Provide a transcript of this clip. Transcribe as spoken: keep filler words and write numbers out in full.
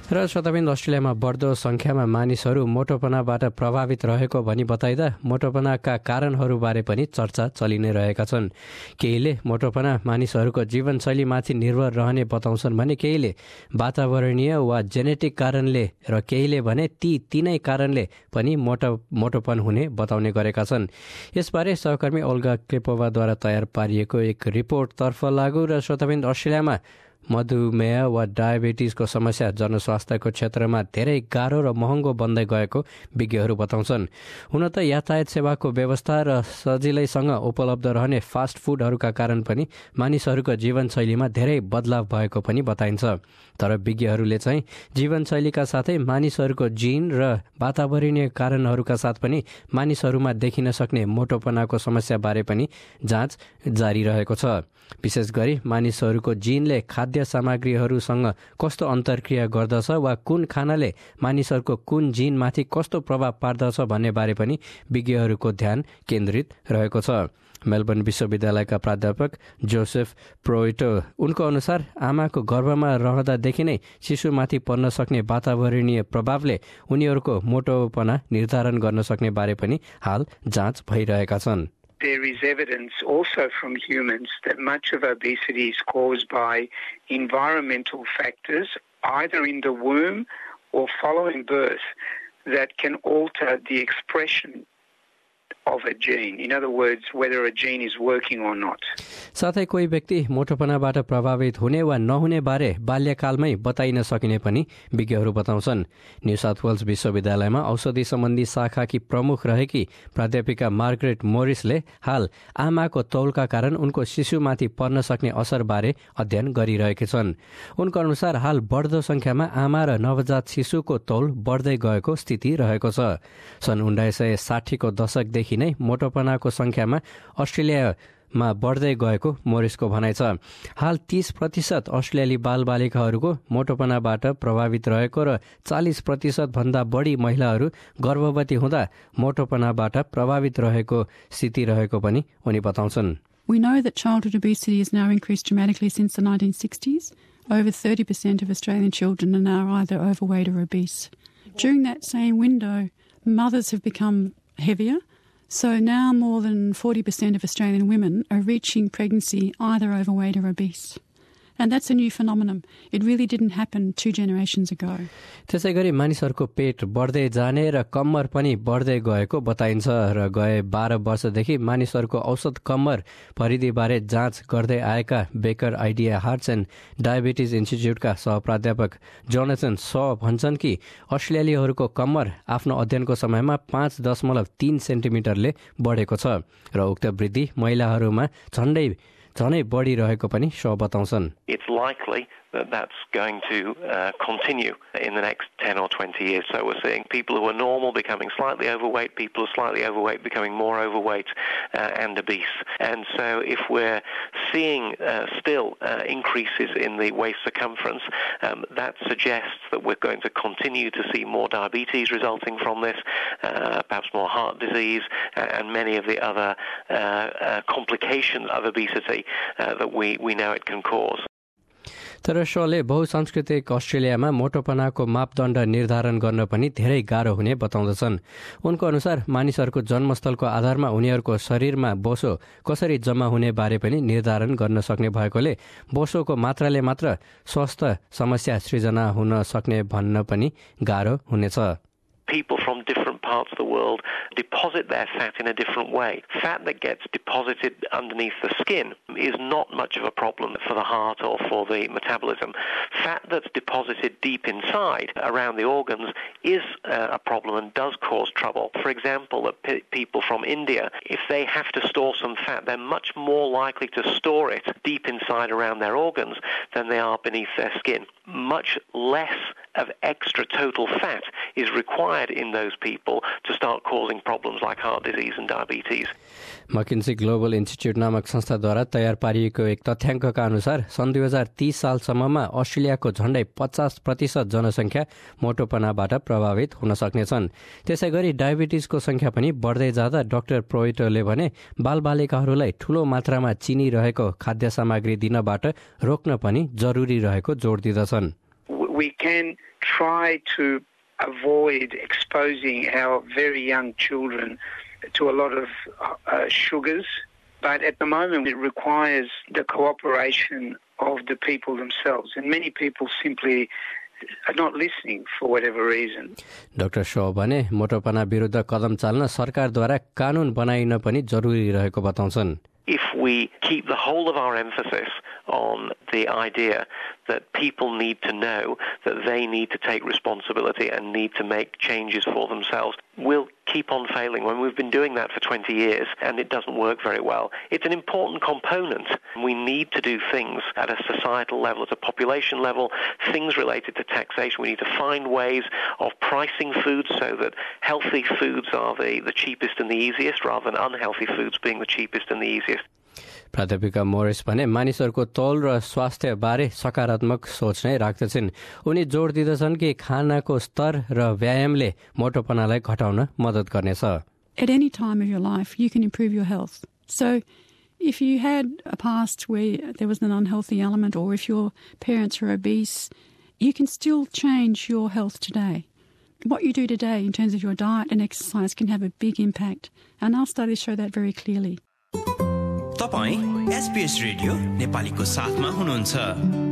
र श्रोताबिन्द, अस्ट्रेलियामा बढ्दो संख्यामा मानिसहरू मोटोपनाबाट प्रभावित रहेको भनी बताइदा मोटोपनाका कारणहरूबारे पनि चर्चा चलि नै रहेका छन्। केहीले मोटोपना मानिसहरूको जीवनशैलीमाथि निर्भर रहने बताउँछन् भने केहीले वातावरणीय वा जेनेटिक कारणले र केहीले भने ती तीनै कारणले पनि मोटो मोटोपन हुने बताउने गरेका छन्। यसबारे सहकर्मी ओल्गा क्लेपोवाद्वारा तयार पारिएको एक रिपोर्टतर्फ लागू। र श्रोताबिन्द, अस्ट्रेलियामा मधुमेह वा डायबिटिजको समस्या जनस्वास्थ्यको क्षेत्रमा धेरै गाह्रो र महँगो बन्दै गएको विज्ञहरू बताउँछन्। हुन त यातायात सेवाको व्यवस्था र सजिलैसँग उपलब्ध रहने फास्ट फुडहरूका कारण पनि मानिसहरूको जीवनशैलीमा धेरै बदलाव भएको पनि बताइन्छ। तर विज्ञहरूले चाहिँ जीवनशैलीका साथै मानिसहरूको जिन र वातावरणीय कारणहरूका साथ पनि मानिसहरूमा देखिन सक्ने मोटोपनाको समस्याबारे पनि जाँच जारी रहेको छ। विशेष गरी मानिसहरूको जिनले खाद्य सामग्रीहरूसँग कस्तो अन्तर्क्रिया गर्दछ वा कुन खानाले मानिसहरूको कुन जिनमाथि कस्तो प्रभाव पार्दछ भन्ने बारे पनि विज्ञहरूको ध्यान केन्द्रित रहेको छ। मेलबर्न विश्वविद्यालयका प्राध्यापक जोसेफ प्रोइटो उनको अनुसार आमाको गर्भमा रहँदादेखि नै शिशुमाथि पर्न सक्ने वातावरणीय प्रभावले उनीहरूको मोटोपना निर्धारण गर्न सक्ने बारे पनि हाल जाँच भइरहेका छन्। There is evidence also from humans that much of obesity is caused by environmental factors, either in the womb or following birth, that can alter the expression of a gene. In other words, whether a gene is working or not. साथै कोही व्यक्ति मोटोपनाबाट प्रभावित हुने वा नहुने बारे बाल्यकालमै बताइन सकिने पनि विज्ञहरू बताउँछन्। न्यू साउथ वेल्स विश्वविद्यालयमा औषधि सम्बन्धी शाखाकी प्रमुख रहेकी प्राध्यापिका मार्गरेट मोरिसले हाल आमाको तौलका कारण उनको शिशुमाथि पर्न सक्ने असरबारे अध्ययन गरिरहेकी छन्। उनको अनुसार हाल बढ्दो संख्यामा आमा र नवजात शिशुको तौल बढ्दै गएको स्थिति रहेको छ। सन् उन्नाइस सय साठीको दशकदेखि नै मोटोपनाको संख्यामा अस्ट्रेलियामा बढ्दै गएको मोरिसको भनाइ छ। हाल तीस प्रतिशत अस्ट्रेलियाली बालबालिकाहरूको मोटोपनाबाट प्रभावित रहेको र चालिस प्रतिशत भन्दा बढी महिलाहरू गर्भवती हुँदा मोटोपनाबाट प्रभावित रहेको स्थिति रहेको पनि उनी बताउँछन्। We know that childhood obesity has now increased dramatically since the nineteen sixties. Over thirty percent of Australian children are now either overweight or obese. During that same window, mothers have become heavier. So now more than forty percent of Australian women are reaching pregnancy either overweight or obese. And that's a new phenomenon. It really didn't happen two generations ago. त्यसै गरी मानिसहरूको पेट बढ्दै जाने र कम्मर पनि बढ्दै गएको बताइन्छ र गए बाह्र वर्षदेखि मानिसहरूको औसत कम्मर परिधिबारे जाँच गर्दै आएका Baker IDI hearts and diabetes इन्स्टिच्युटका सहप्राध्यापक जोनाथन सो भन्छन् कि अस्ट्रेलियालीहरूको कम्मर आफ्नो अध्ययनको समयमा पाँच दशमलव तीन सेन्टिमिटरले बढेको छ र उक्त वृद्धि महिलाहरूमा झण्डै झनै बढिरहेको पनि सो बताउँछन्। It's likely that that's going to uh, continue in the next ten or twenty years. So we're seeing people who are normal becoming slightly overweight, people who are slightly overweight becoming more overweight uh, and obese. And so if we're seeing uh, still uh, increases in the waist circumference, um, that suggests that we're going to continue to see more diabetes resulting from this, uh, perhaps more heart disease, uh, and many of the other uh, uh, complications of obesity uh, that we, we know it can cause. तर शोले बहुसांस्कृतिक अस्ट्रेलियामा मोटोपनाको मापदण्ड निर्धारण गर्न पनि धेरै गाह्रो हुने बताउँदछन्। उनको अनुसार मानिसहरूको जन्मस्थलको आधारमा उनीहरूको शरीरमा बोसो कसरी जम्मा हुने बारे पनि निर्धारण गर्न सक्ने भएकोले बोसोको मात्राले मात्र स्वास्थ्य समस्या सृजना हुन सक्ने भन्न पनि गाह्रो हुनेछ। People from different parts of the world deposit their fat in a different way. Fat that gets deposited underneath the skin is not much of a problem for the heart or for the metabolism. Fat that's deposited deep inside around the organs is uh, a problem and does cause trouble. For example, that p- people from India, if they have to store some fat, they're much more likely to store it deep inside around their organs than they are beneath their skin. Much less of extra total fat is required in those people to start causing problems like heart disease and diabetes. McKinsey Global Institute नामक संस्थाद्वारा तयार पारिएको एक तथ्याङ्कका अनुसार सन् दुई हजार तीस सालसम्ममा अस्ट्रेलियाको झण्डै पचास प्रतिशत जनसङ्ख्या मोटोपनाबाट प्रभावित हुन सक्नेछन्। त्यसै गरी डायबिटिजको संख्या पनि बढ्दै जाँदा डाक्टर प्रोइटोले भने बालबालिकाहरूलाई ठूलो मात्रामा चिनी रहेको खाद्य सामग्री दिनबाट रोक्न पनि जरुरी रहेको जोड दिँदछन्। we can try to avoid exposing our very young children to a lot of uh, sugars. But at the moment, it requires the cooperation of the people themselves. And many people simply are not listening for whatever reason. Doctor Shaw भने मोटोपना विरुद्ध कदम चाल्न सरकारद्वारा कानून बनाइन पनि जरुरी रहेको बताउँछन्. If we keep the whole of our emphasis on the idea that people need to know that they need to take responsibility and need to make changes for themselves, we'll keep on failing when we've been doing that for twenty years and it doesn't work very well. It's an important component. We need to do things at a societal level, at a population level, things related to taxation. We need to find ways of pricing foods so that healthy foods are the, the cheapest and the easiest rather than unhealthy foods being the cheapest and the easiest. प्राध्यापिका Morris भने मानिसहरूको तौल र स्वास्थ्य बारे सकारात्मक सोच नै राख्दछन्. उनी जोड दिँदछन् कि खानाको स्तर र व्यायामले मोटोपनालाई घटाउन मद्दत गर्नेछ. At any time of your life, you can improve your health. So if you had a past where there was an unhealthy element, or if your parents are obese, you can still change your health today. What you do today in terms of your diet and exercise can have a big impact. And our studies show that very clearly. तपाईं SBS radio नेपालीको साथमा हुनुहुन्छ.